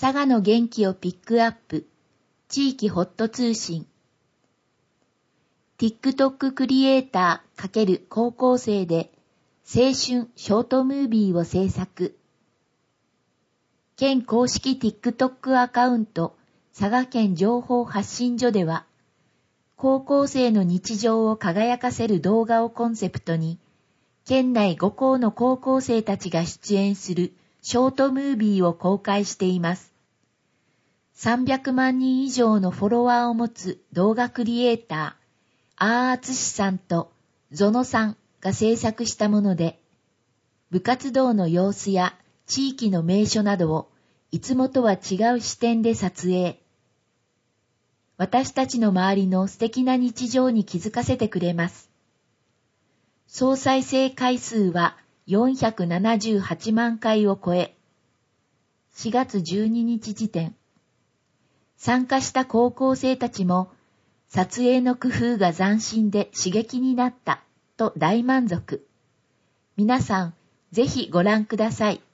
佐賀の元気をピックアップ、地域ホット通信。TikTok クリエイター×高校生で青春ショートムービーを制作。県公式 TikTok アカウント佐賀県情報発信所では、高校生の日常を輝かせる動画をコンセプトに、県内5校の高校生たちが出演するショートムービーを公開しています。300万人以上のフォロワーを持つ動画クリエイター、あつしさんとゾノさんが制作したもので、部活動の様子や地域の名所などをいつもとは違う視点で撮影。私たちの周りの素敵な日常に気づかせてくれます。総再生回数は478万回を超え、4月12日時点。参加した高校生たちも、撮影の工夫が斬新で刺激になったと大満足。皆さん、ぜひご覧ください。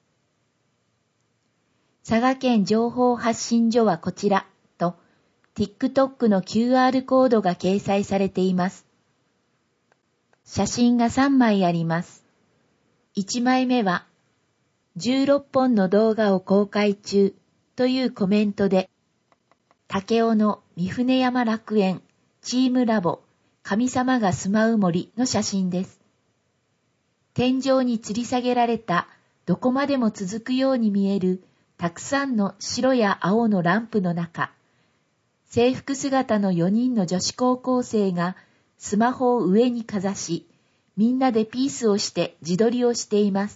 佐賀県情報発信所はこちらと、TikTok の QR コードが掲載されています。写真が3枚あります。1枚目は、16本の動画を公開中というコメントで、武雄の三船山楽園、チームラボ、神様が住まう森の写真です。天井に吊り下げられたどこまでも続くように見えるたくさんの白や青のランプの中、制服姿の4人の女子高校生がスマホを上にかざし、みんなでピースをして自撮りをしています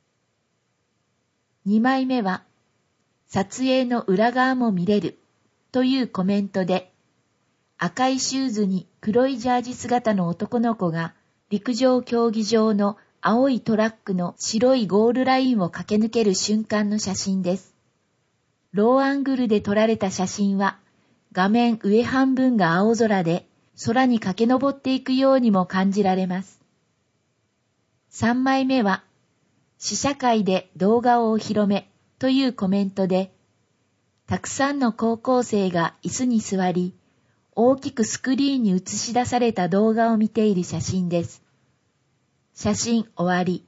。2枚目は、撮影の裏側も見れるというコメントで、赤いシューズに黒いジャージ姿の男の子が陸上競技場の青いトラックの白いゴールラインを駆け抜ける瞬間の写真です。ローアングルで撮られた写真は、画面上半分が青空で空に駆け上っていくようにも感じられます。3枚目は、試写会で動画をお披露目というコメントで、たくさんの高校生が椅子に座り、大きくスクリーンに映し出された動画を見ている写真です。写真終わり。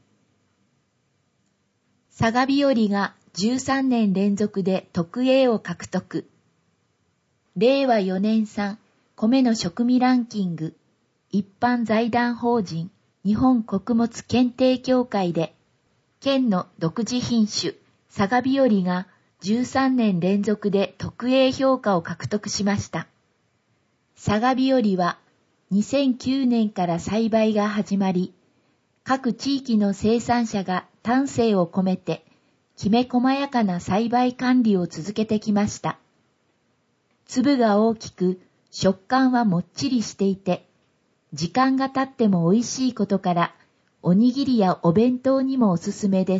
佐賀日和が13年連続で特 A を獲得。令和4年産米の食味ランキング、一般財団法人日本穀物検定協会で、県の独自品種、佐賀日和が13年連続で特 A 評価を獲得しました。佐賀日和は2009年から栽培が始まり、各地域の生産者が丹精を込めて、きめ細やかな栽培管理を続けてきました。粒が大きく、食感はもっちりしていて、時間が経っても美味しいことから、おにぎりやお弁当にもおすすめです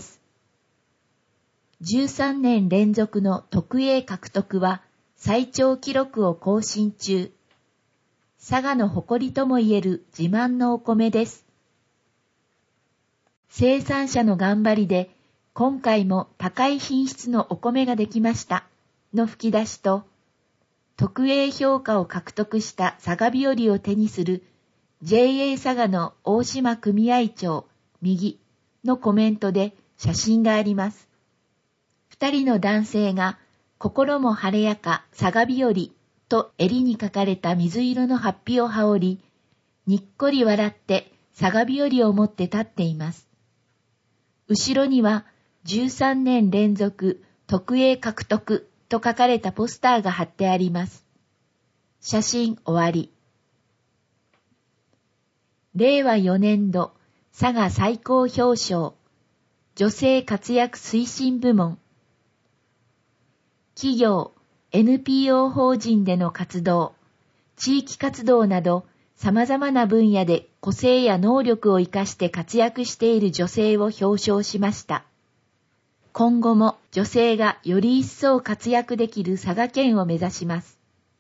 。13年連続の特 A 獲得は最長記録を更新中。佐賀の誇りともいえる自慢のお米です。生産者の頑張りで今回も高い品質のお米ができましたの吹き出しと、特 A 評価を獲得した佐賀日和を手にする JA 佐賀の大島組合長右のコメントで写真があります。二人の男性が心も晴れやか佐賀日和と襟に書かれた水色のハッピを羽織り、にっこり笑って佐賀日和を持って立っています。後ろには13年連続特 A 獲得と書かれたポスターが貼ってあります。写真終わり。令和4年度佐賀最高表彰女性活躍推進部門。企業、NPO 法人での活動、地域活動など様々な分野で個性や能力を生かして活躍している女性を表彰しました。今後も女性がより一層活躍できる佐賀県を目指します。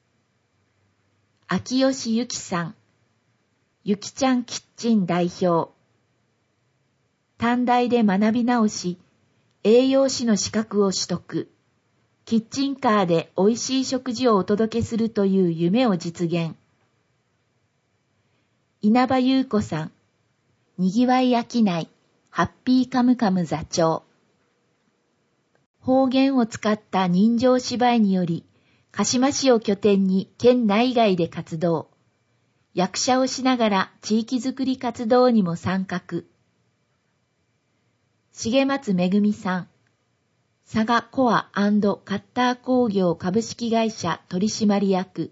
秋吉ゆきさん、ゆきちゃんキッチン代表。短大で学び直し、栄養士の資格を取得。 キッチンカーで美味しい食事をお届けするという夢を実現。稲葉優子さん、にぎわい飽きない、ハッピーカムカム座長。方言を使った人情芝居により、鹿島市を拠点に県内外で活動。役者をしながら地域づくり活動にも参画。重松めぐみさん、佐賀コア&カッター工業株式会社取締役。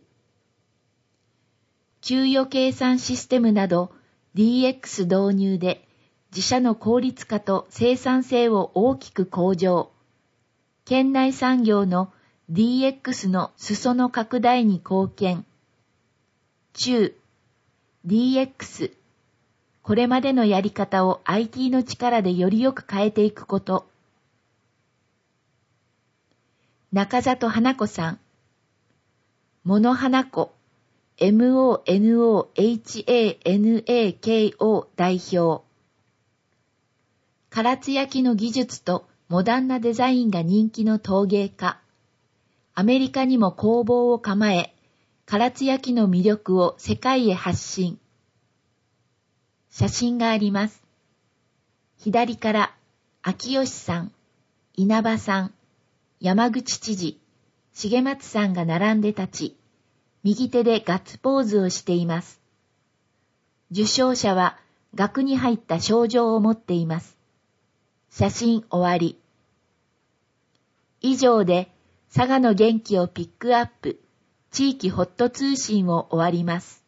給与計算システムなど DX 導入で自社の効率化と生産性を大きく向上。県内産業の DX の裾野拡大に貢献。中 DX。これまでのやり方を IT の力でよりよく変えていくこと。中里花子さん。モノ花子。MONOHANAKO 代表。唐津焼の技術とモダンなデザインが人気の陶芸家。アメリカにも工房を構え、唐津焼の魅力を世界へ発信。写真があります。左から、秋吉さん、稲葉さん、山口知事、重松さんが並んで立ち、右手でガッツポーズをしています。受賞者は額に入った賞状を持っています。写真終わり。以上で佐賀の元気をピックアップ、地域ホット通信を終わります。